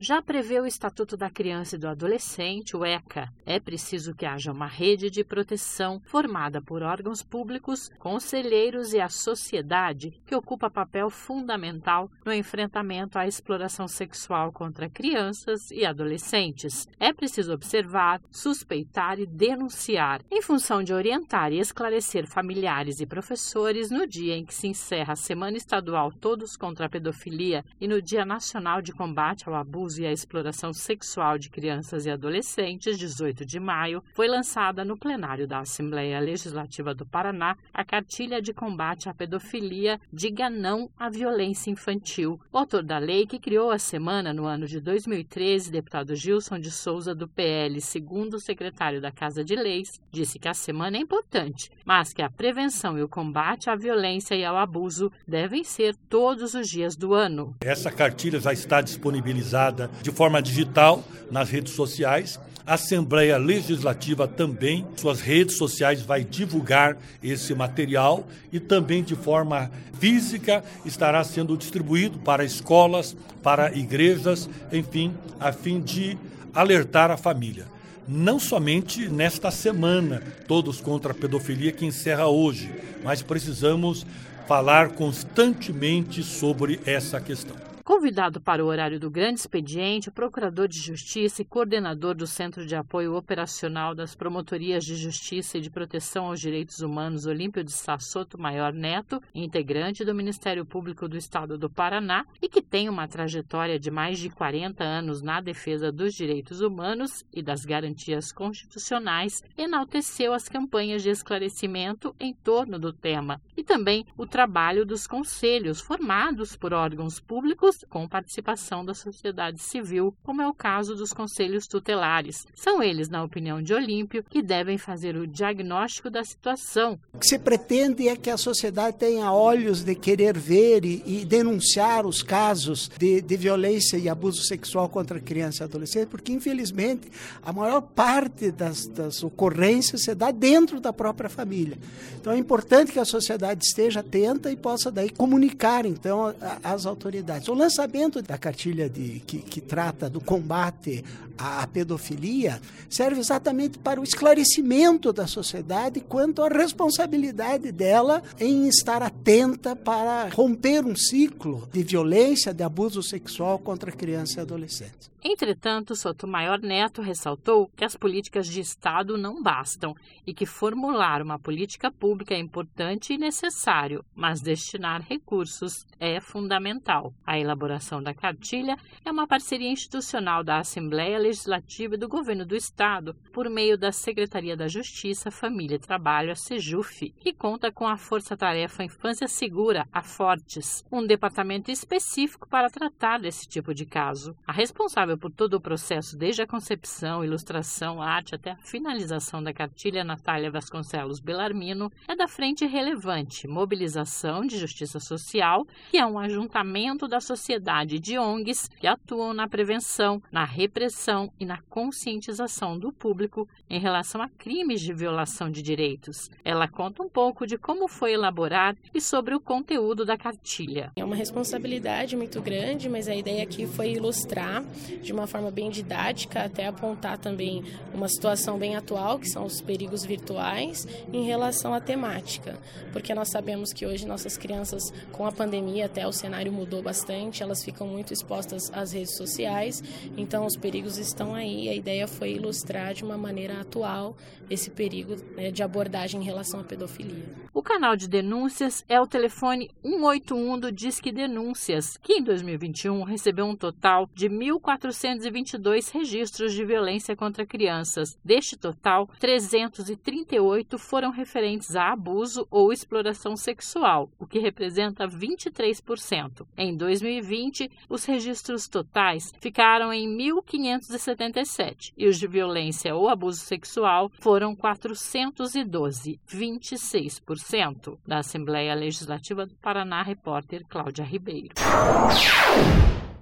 já prevê o Estatuto da Criança e do Adolescente, o ECA. É preciso que haja uma rede de proteção formada por órgãos públicos, conselheiros e a sociedade, que ocupa papel fundamental no enfrentamento à exploração sexual contra crianças e adolescentes. É preciso observar, suspeitar e denunciar, em função de orientar e esclarecer familiares e professores no dia em que se encerra a Semana Estadual Todos contra a Pedofilia e no Dia Nacional de Combate ao Abuso e à Exploração Sexual de Crianças e Adolescentes, 18 de maio, foi lançada no plenário da Assembleia Legislativa do Paraná a Cartilha de Combate à Pedofilia Diga Não à Violência Infantil. O autor da lei, que criou a semana no ano de 2013, deputado Gilson de Souza, do PL, segundo o secretário da Casa de Leis, disse que a semana é importante, mas que a prevenção e o combate à violência e ao abuso devem ser todos os dias do ano. Essa cartilha já está disponibilizada de forma digital nas redes sociais. A Assembleia Legislativa também, suas redes sociais, vai divulgar esse material e também de forma física estará sendo distribuído para escolas, para igrejas, enfim, a fim de alertar a família. Não somente nesta semana, Todos contra a Pedofilia, que encerra hoje, mas precisamos falar constantemente sobre essa questão. Convidado para o horário do grande expediente, o procurador de Justiça e coordenador do Centro de Apoio Operacional das Promotorias de Justiça e de Proteção aos Direitos Humanos, Olímpio de Sá Sotomayor Neto, integrante do Ministério Público do Estado do Paraná e que tem uma trajetória de mais de 40 anos na defesa dos direitos humanos e das garantias constitucionais, enalteceu as campanhas de esclarecimento em torno do tema e também o trabalho dos conselhos formados por órgãos públicos com participação da sociedade civil, como é o caso dos conselhos tutelares. São eles, na opinião de Olímpio, que devem fazer o diagnóstico da situação. O que se pretende é que a sociedade tenha olhos de querer ver e denunciar os casos de violência e abuso sexual contra criança e adolescente, porque, infelizmente, a maior parte das ocorrências se dá dentro da própria família. Então, é importante que a sociedade esteja atenta e possa daí comunicar, então, às autoridades. O lançamento da cartilha que trata do combate à pedofilia serve exatamente para o esclarecimento da sociedade quanto à responsabilidade dela em estar atenta para romper um ciclo de violência, de abuso sexual contra crianças e adolescentes. Entretanto, Sotomayor Neto ressaltou que as políticas de Estado não bastam e que formular uma política pública é importante e necessário, mas destinar recursos é fundamental. A elaboração da cartilha é uma parceria institucional da Assembleia Legislativa e do Governo do Estado, por meio da Secretaria da Justiça, Família e Trabalho, a SEJUF, que conta com a Força-Tarefa Infância Segura, a Fortes, um departamento específico para tratar desse tipo de caso. A responsável por todo o processo, desde a concepção, ilustração, arte até a finalização da cartilha, Natália Vasconcelos Bellarmino, é da Frente Relevante, Mobilização de Justiça Social, que é um ajuntamento da sociedade de ONGs que atuam na prevenção, na repressão e na conscientização do público em relação a crimes de violação de direitos. Ela conta um pouco de como foi elaborar e sobre o conteúdo da cartilha. É uma responsabilidade muito grande, mas a ideia aqui foi ilustrar de uma forma bem didática, até apontar também uma situação bem atual, que são os perigos virtuais, em relação à temática. Porque nós sabemos que hoje nossas crianças, com a pandemia, até o cenário mudou bastante, elas ficam muito expostas às redes sociais, então os perigos estão aí. A ideia foi ilustrar de uma maneira atual esse perigo, de abordagem em relação à pedofilia. O canal de denúncias é o telefone 181 do Disque Denúncias, que em 2021 recebeu um total de 1.422 registros de violência contra crianças. Deste total, 338 foram referentes a abuso ou exploração sexual, o que representa 23%. Em 2020, os registros totais ficaram em 1.577 e os de violência ou abuso sexual foram 412, 26%. Da Assembleia Legislativa do Paraná, repórter Cláudia Ribeiro.